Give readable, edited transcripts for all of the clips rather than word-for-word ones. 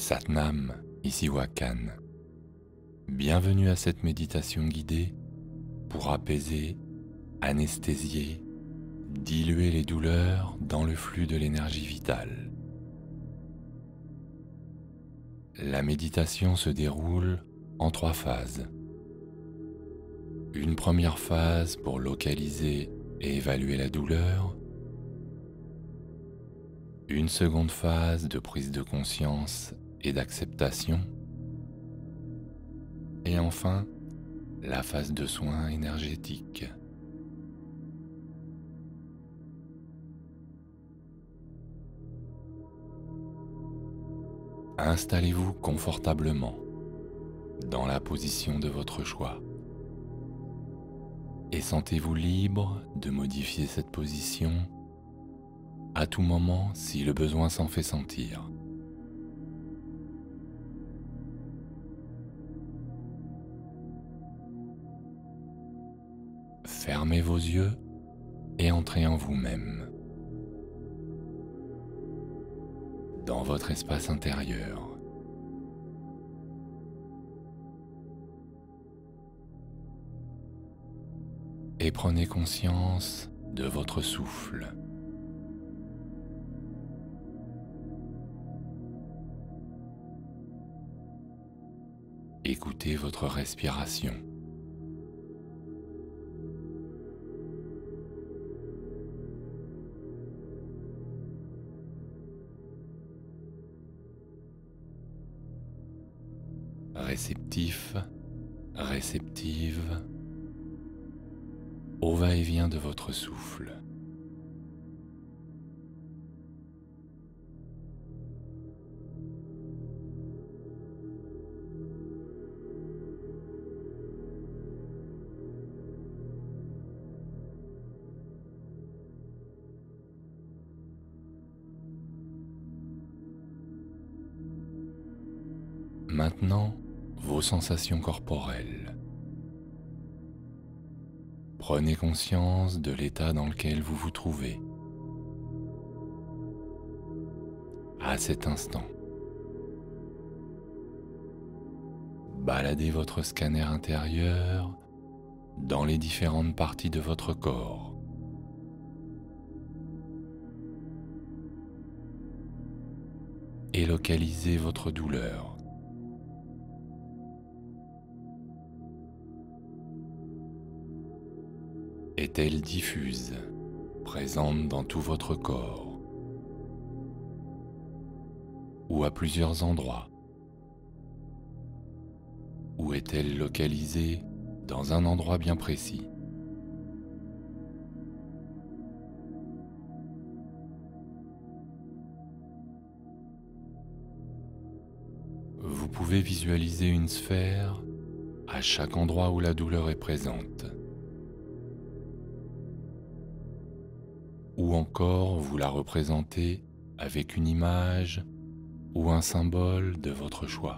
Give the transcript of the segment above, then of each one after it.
Satnam, ici Wakan. Bienvenue à cette méditation guidée pour apaiser, anesthésier, diluer les douleurs dans le flux de l'énergie vitale. La méditation se déroule en 3 phases. Une première phase pour localiser et évaluer la douleur. Une seconde phase de prise de conscience et d'acceptation. Et enfin, la phase de soins énergétiques. Installez-vous confortablement dans la position de votre choix et sentez-vous libre de modifier cette position à tout moment si le besoin s'en fait sentir. Fermez vos yeux et entrez en vous-même, dans votre espace intérieur. Et prenez conscience de votre souffle. Écoutez votre respiration. Réceptif, réceptive, au va-et-vient de votre souffle. Maintenant, vos sensations corporelles. Prenez conscience de l'état dans lequel vous vous trouvez à cet instant. Baladez votre scanner intérieur dans les différentes parties de votre corps. Et localisez votre douleur. Est-elle diffuse, présente dans tout votre corps, ou à plusieurs endroits? Ou est-elle localisée dans un endroit bien précis? Vous pouvez visualiser une sphère à chaque endroit où la douleur est présente. Ou encore vous la représentez avec une image ou un symbole de votre choix.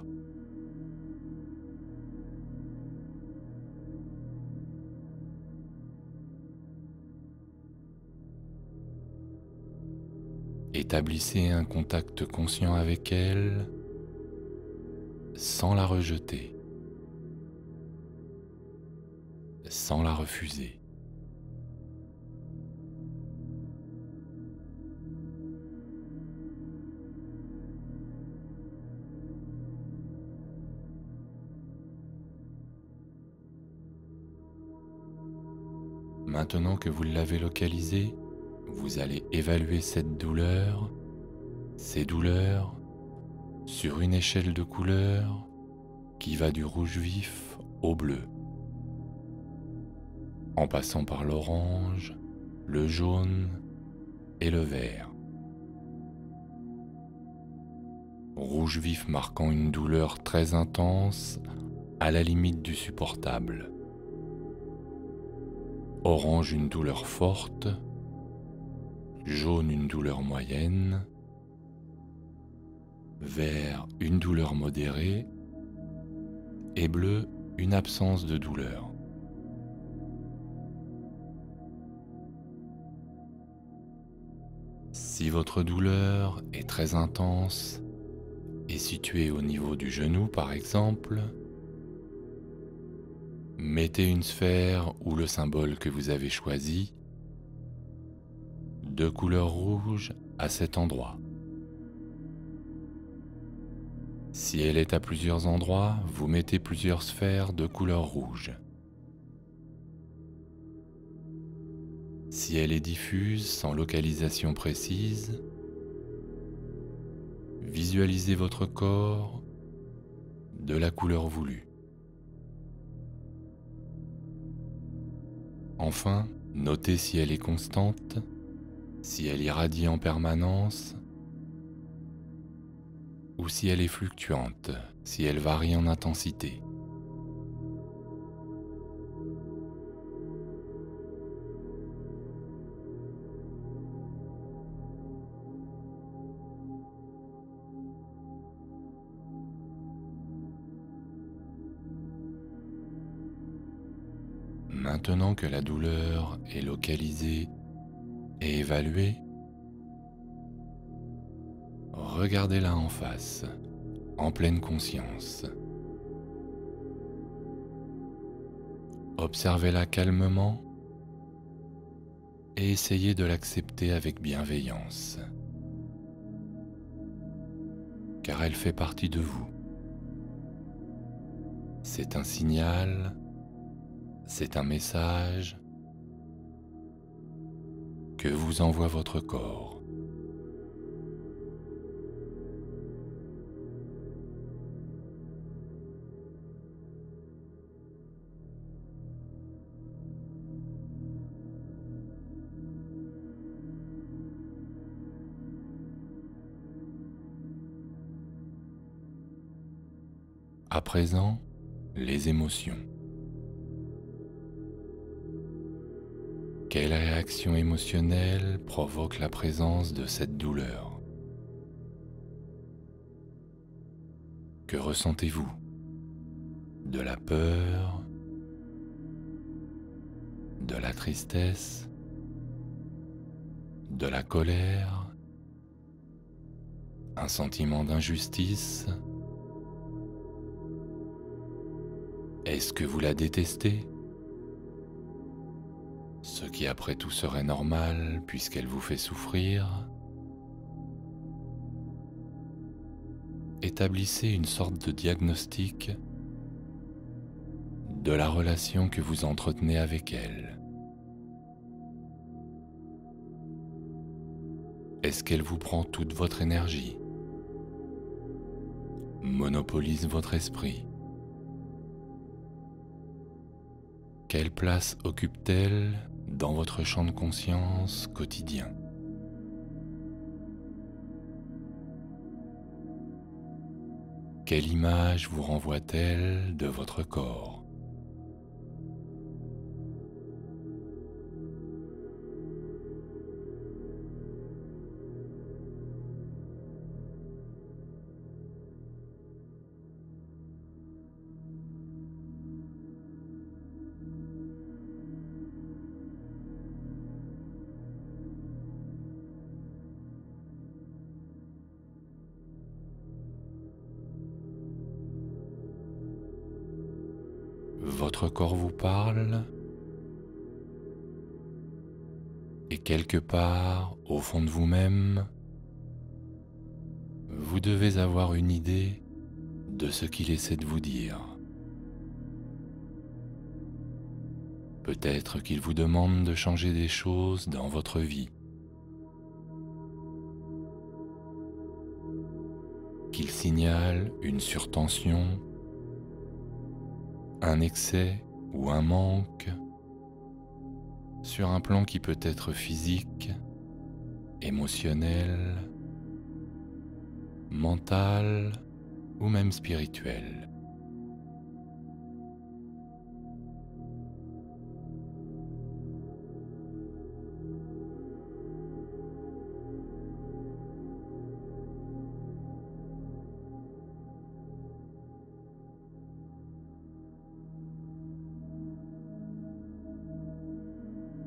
Établissez un contact conscient avec elle sans la rejeter, sans la refuser. Maintenant que vous l'avez localisée, vous allez évaluer cette douleur, ces douleurs, sur une échelle de couleurs qui va du rouge vif au bleu, en passant par l'orange, le jaune et le vert. Rouge vif marquant une douleur très intense à la limite du supportable. Orange, une douleur forte. Jaune, une douleur moyenne. Vert, une douleur modérée. Et bleu, une absence de douleur. Si votre douleur est très intense, est situé au niveau du genou par exemple, mettez une sphère ou le symbole que vous avez choisi de couleur rouge à cet endroit. Si elle est à plusieurs endroits, vous mettez plusieurs sphères de couleur rouge. Si elle est diffuse, sans localisation précise, visualisez votre corps de la couleur voulue. Enfin, notez si elle est constante, si elle irradie en permanence, ou si elle est fluctuante, si elle varie en intensité. Maintenant que la douleur est localisée et évaluée, regardez-la en face, en pleine conscience. Observez-la calmement et essayez de l'accepter avec bienveillance, car elle fait partie de vous. C'est un signal, c'est un message que vous envoie votre corps. À présent, les émotions. Quelle réaction émotionnelle provoque la présence de cette douleur? Que ressentez-vous? De la peur? De la tristesse? De la colère? Un sentiment d'injustice? Est-ce que vous la détestez? Ce qui après tout serait normal puisqu'elle vous fait souffrir. Établissez une sorte de diagnostic de la relation que vous entretenez avec elle. Est-ce qu'elle vous prend toute votre énergie? Monopolise votre esprit? Quelle place occupe-t-elle dans votre champ de conscience quotidien? Quelle image vous renvoie-t-elle de votre corps? Votre corps vous parle et quelque part, au fond de vous-même, vous devez avoir une idée de ce qu'il essaie de vous dire. Peut-être qu'il vous demande de changer des choses dans votre vie, qu'il signale une surtension, un excès ou un manque sur un plan qui peut être physique, émotionnel, mental ou même spirituel.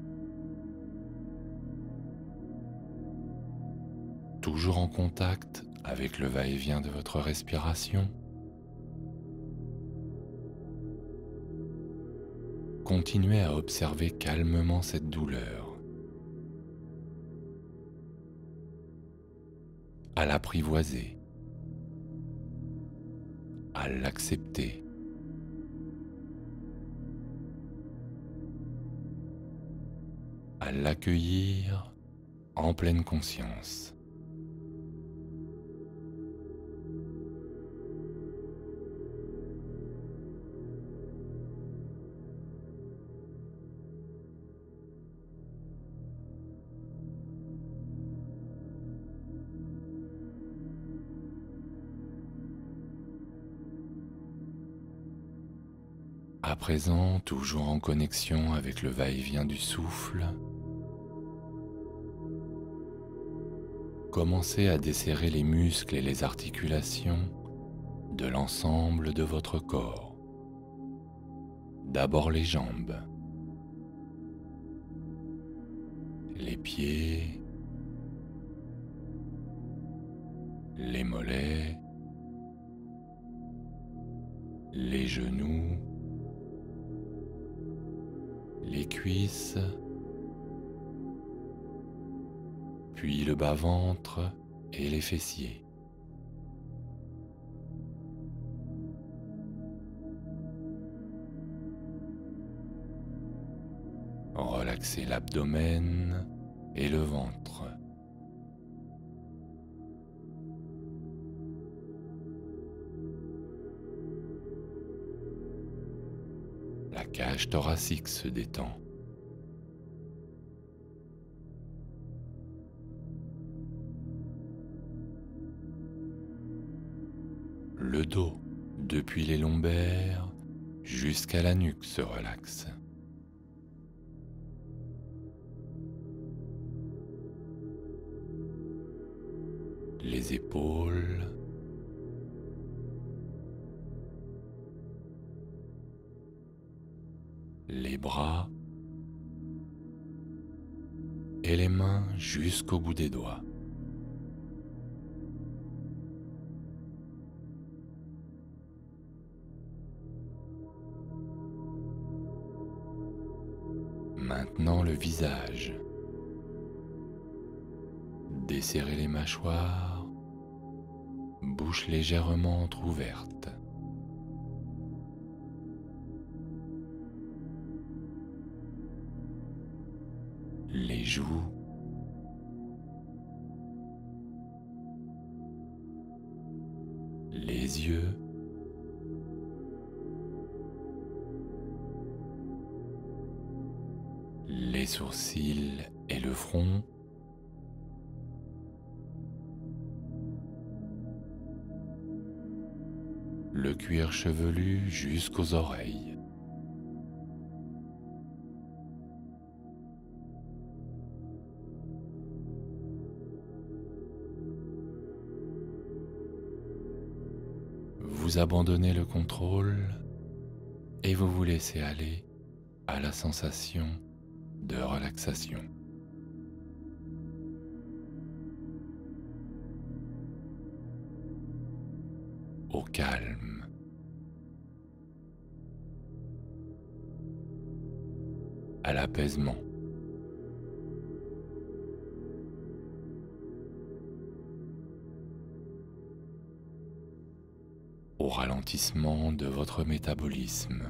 Toujours en contact avec le va-et-vient de votre respiration. Continuez à observer calmement cette douleur, à l'apprivoiser, à l'accepter. À l'accueillir en pleine conscience. À présent, toujours en connexion avec le va-et-vient du souffle, commencez à desserrer les muscles et les articulations de l'ensemble de votre corps. D'abord les jambes, les pieds, les mollets, les genoux, les cuisses, puis le bas-ventre et les fessiers. Relaxez l'abdomen et le ventre. La cage thoracique se détend. Le dos, depuis les lombaires jusqu'à la nuque, se relaxe. Les épaules, les bras et les mains jusqu'au bout des doigts. Maintenant le visage. Desserrez les mâchoires, bouche légèrement entr'ouverte. Les joues, les yeux, les sourcils et le front, le cuir chevelu jusqu'aux oreilles. Vous abandonnez le contrôle et vous vous laissez aller à la sensation de relaxation. Au calme. À l'apaisement. Au ralentissement de votre métabolisme.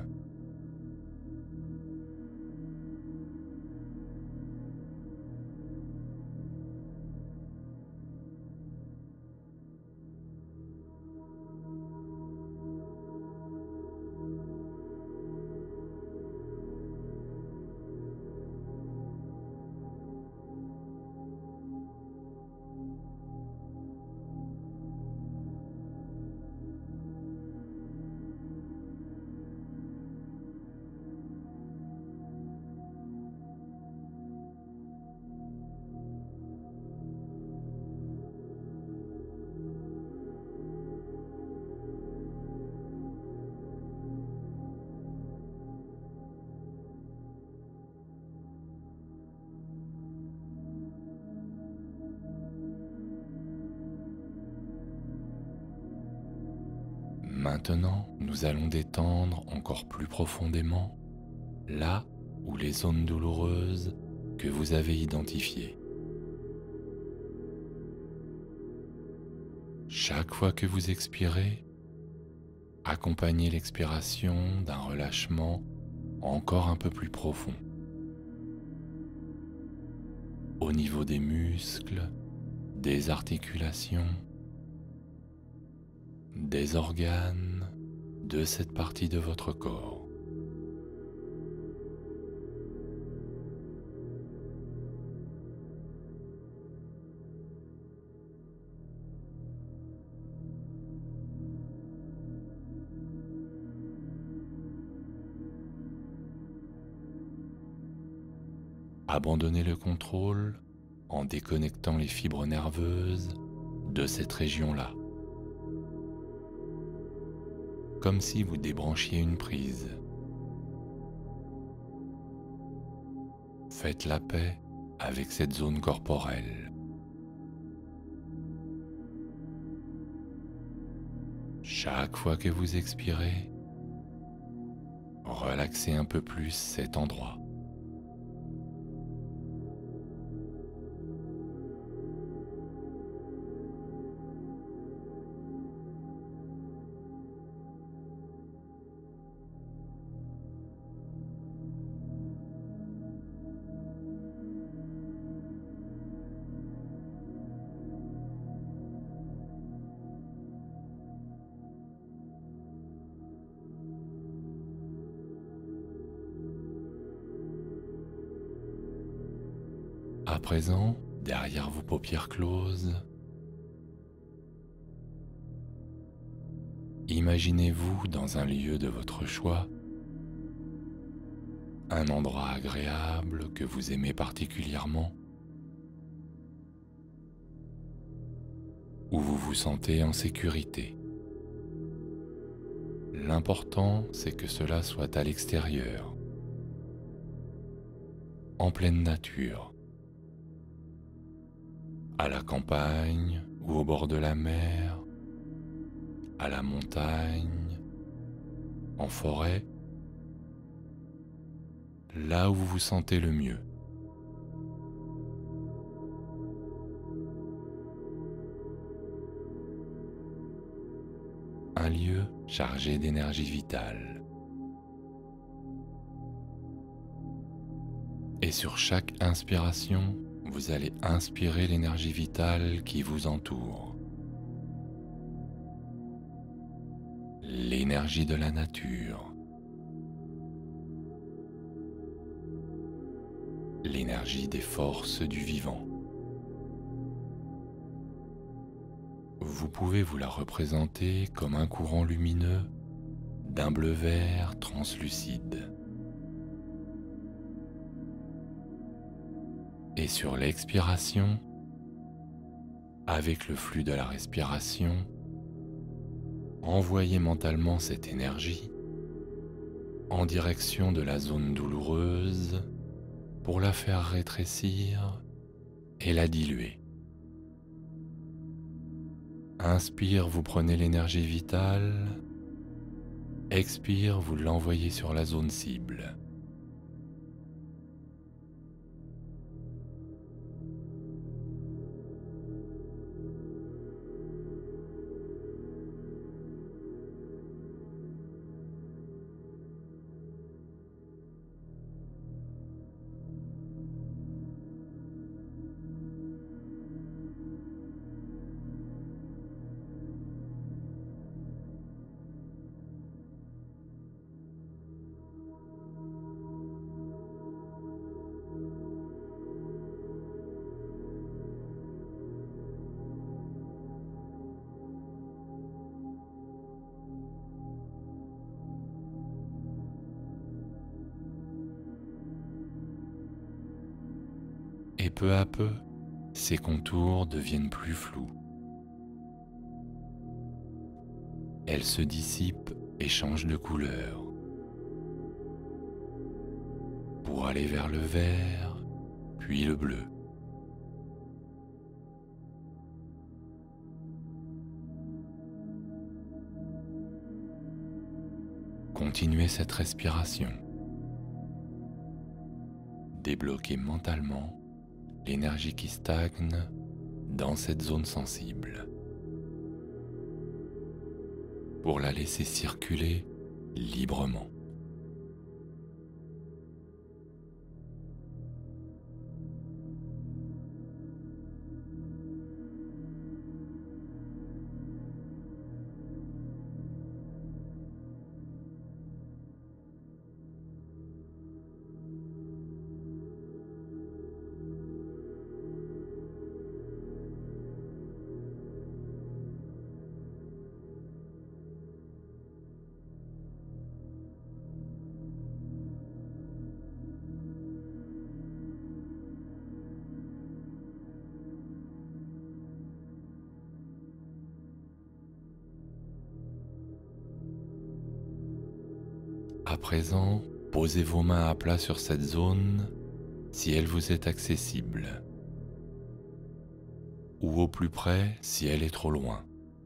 Maintenant, nous allons détendre encore plus profondément là où les zones douloureuses que vous avez identifiées. Chaque fois que vous expirez, accompagnez l'expiration d'un relâchement encore un peu plus profond. Au niveau des muscles, des articulations, des organes de cette partie de votre corps. Abandonnez le contrôle en déconnectant les fibres nerveuses de cette région-là. Comme si vous débranchiez une prise. Faites la paix avec cette zone corporelle. Chaque fois que vous expirez, relaxez un peu plus cet endroit. À présent, derrière vos paupières closes, imaginez-vous dans un lieu de votre choix, un endroit agréable que vous aimez particulièrement, où vous vous sentez en sécurité. L'important, c'est que cela soit à l'extérieur, en pleine nature, à la campagne ou au bord de la mer, à la montagne, en forêt, là où vous vous sentez le mieux. Un lieu chargé d'énergie vitale. Et sur chaque inspiration, vous allez inspirer l'énergie vitale qui vous entoure. L'énergie de la nature. L'énergie des forces du vivant. Vous pouvez vous la représenter comme un courant lumineux d'un bleu-vert translucide. Et sur l'expiration, avec le flux de la respiration, envoyez mentalement cette énergie en direction de la zone douloureuse pour la faire rétrécir et la diluer. Inspire, vous prenez l'énergie vitale. Expire, vous l'envoyez sur la zone cible. Et peu à peu, ces contours deviennent plus flous. Elles se dissipent et changent de couleur pour aller vers le vert, puis le bleu. Continuez cette respiration. Débloquez mentalement l'énergie qui stagne dans cette zone sensible pour la laisser circuler librement. À présent, posez vos mains à plat sur cette zone si elle vous est accessible, ou au plus près si elle est trop loin.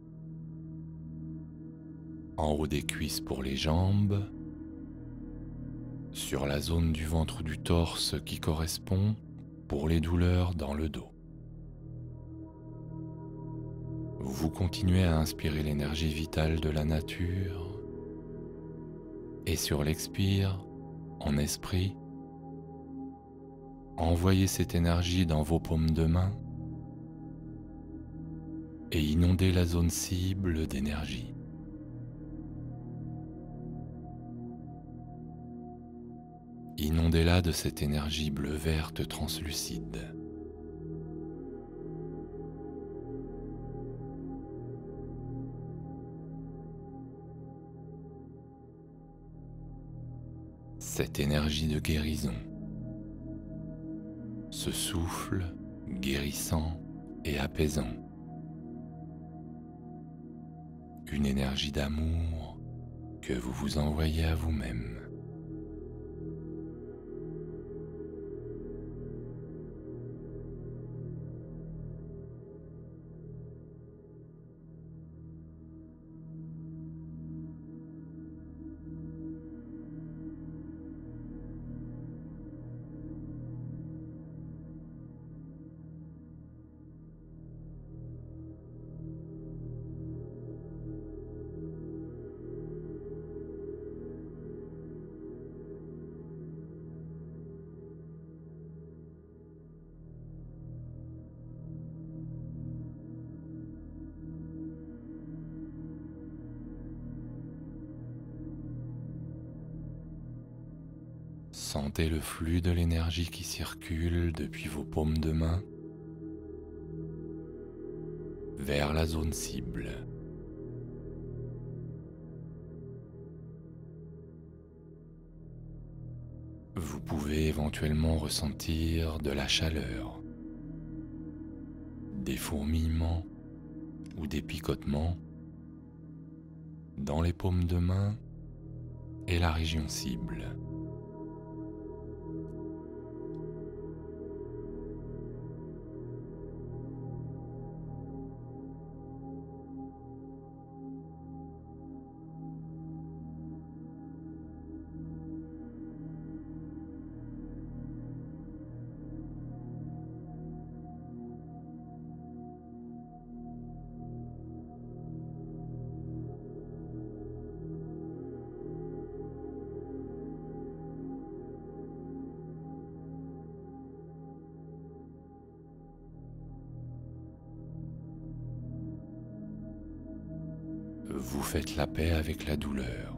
En haut des cuisses pour les jambes, sur la zone du ventre ou du torse qui correspond pour les douleurs dans le dos. Vous continuez à inspirer l'énergie vitale de la nature et sur l'expire, en esprit, envoyez cette énergie dans vos paumes de main et inondez la zone cible d'énergie. Inondez-la de cette énergie bleu-verte translucide. Cette énergie de guérison, ce souffle guérissant et apaisant, une énergie d'amour que vous vous envoyez à vous-même. Sentez le flux de l'énergie qui circule depuis vos paumes de main vers la zone cible. Vous pouvez éventuellement ressentir de la chaleur, des fourmillements ou des picotements dans les paumes de main et la région cible. Vous faites la paix avec la douleur.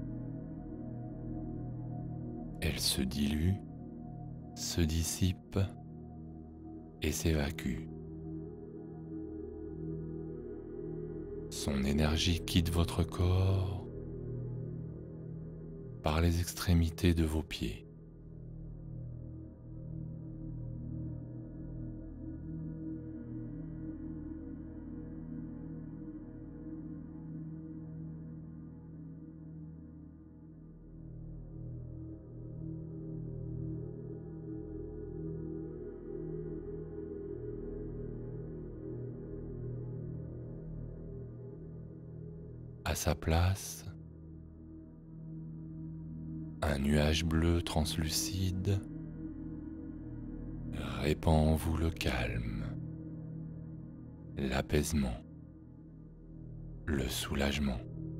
Elle se dilue, se dissipe et s'évacue. Son énergie quitte votre corps par les extrémités de vos pieds. À sa place, Un nuage bleu translucide répand en vous le calme, l'apaisement, le soulagement.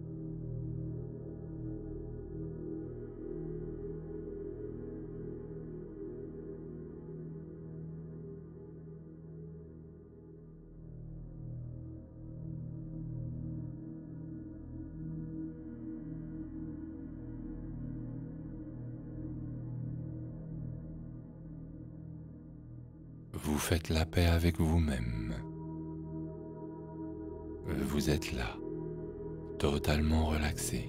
Vous faites la paix avec vous-même. Vous êtes là, totalement relaxé,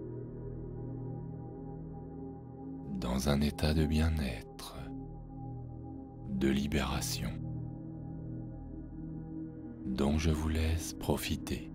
dans un état de bien-être, de libération, dont je vous laisse profiter.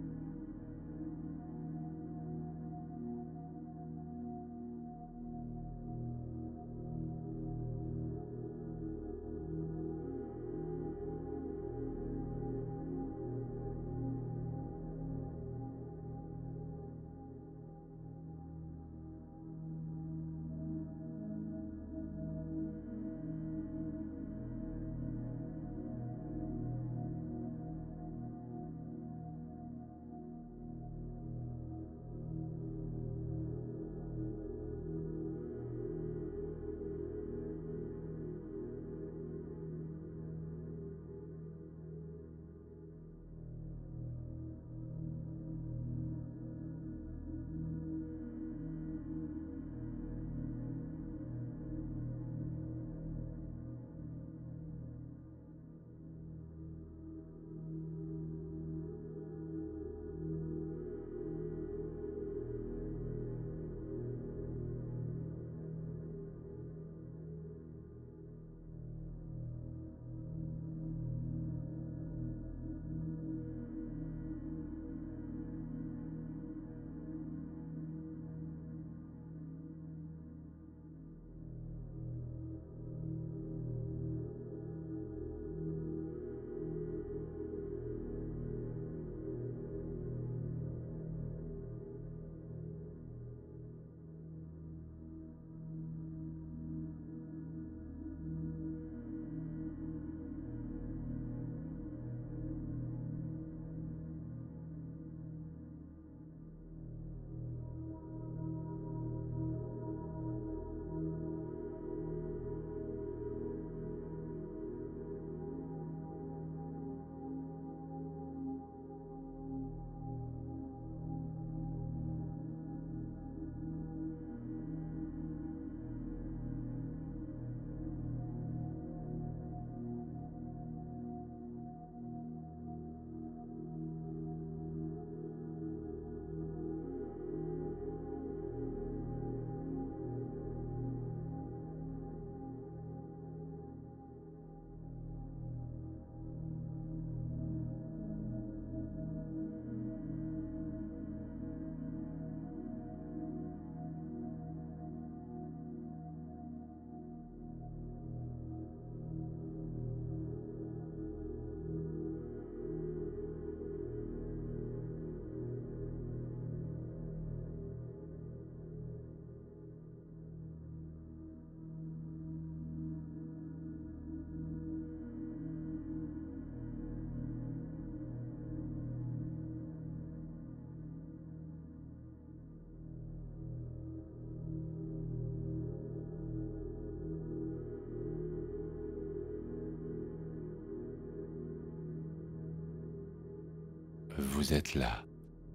Vous êtes là,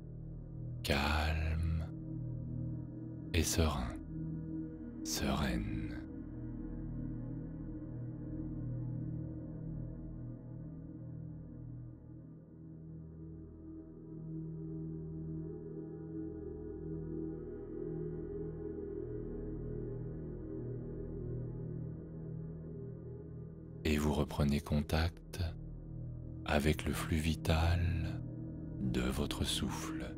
calme et serein, sereine. Et vous reprenez contact avec le flux vital de votre souffle.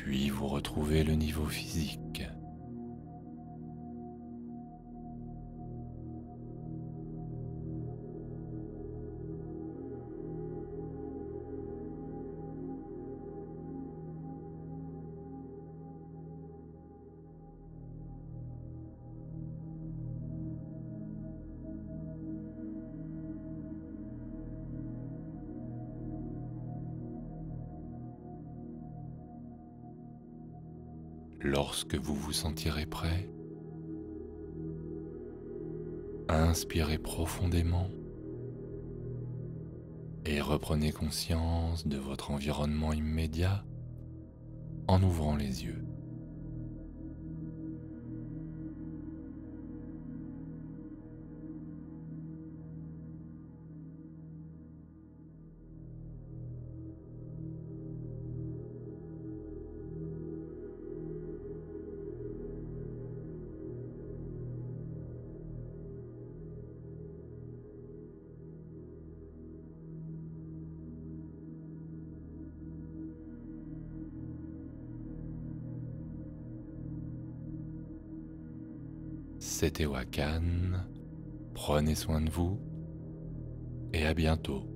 puis vous retrouvez le niveau physique. Lorsque vous vous sentirez prêt, inspirez profondément et reprenez conscience de votre environnement immédiat en ouvrant les yeux. C'était Wakan, prenez soin de vous et à bientôt.